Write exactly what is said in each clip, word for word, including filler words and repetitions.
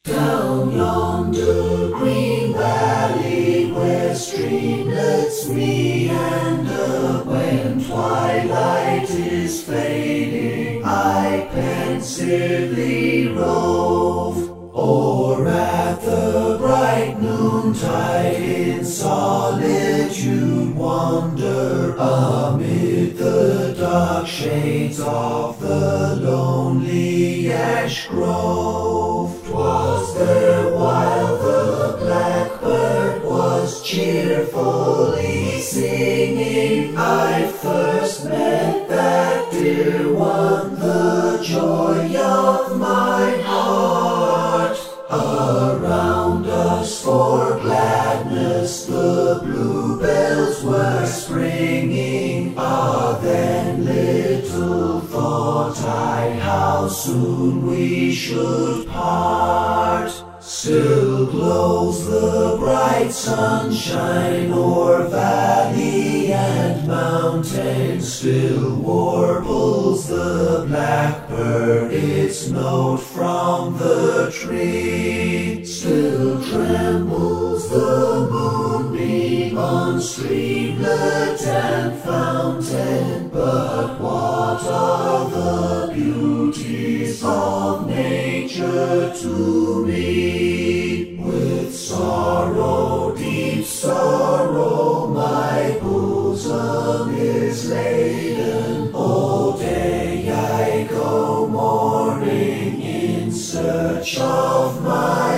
Down yonder green valley where streamlets meander, when twilight is fading, I pensively rove, or at the bright noontide in solitude wander, amid the dark shades of the lonely ash grove. 'Twas there while the blackbird was cheerfully singing, I first met that dear one, the joy of my heart. Around us for gladness the bluebells were springing. Ah, then little thought I how soon we should part. Still glows the bright sunshine o'er valley and mountain, still warbles the blackbird its note from the tree, still trembles the moonbeam on streamlet and fountain. But what are the beauties of nature to me? With sorrow, deep sorrow, my bosom is laden. All day I go mourning in search of my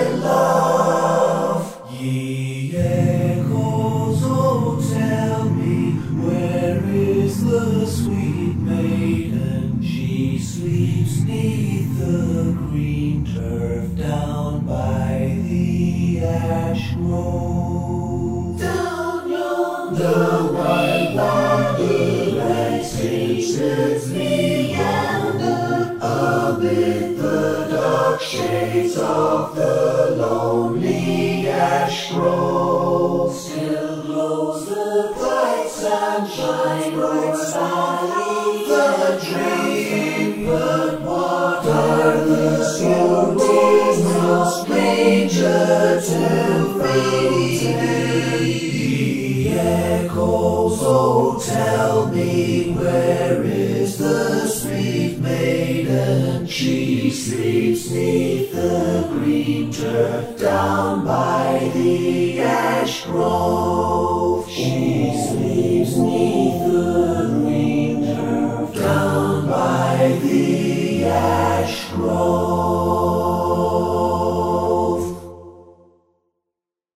love. Ye echoes, oh tell me, where is the sweet maiden? She sleeps 'neath the green turf down by the ash grove. Down yonder wild wanderers hastened meander, amid the dark shades of the lonely ash grove. Still glows the bright sunshine o'er valley the dream. But what are the beauties of stranger to me? The echoes, oh tell me, where is the sweet maiden? She sleeps 'neath the green turf down by the ash grove. She sleeps 'neath the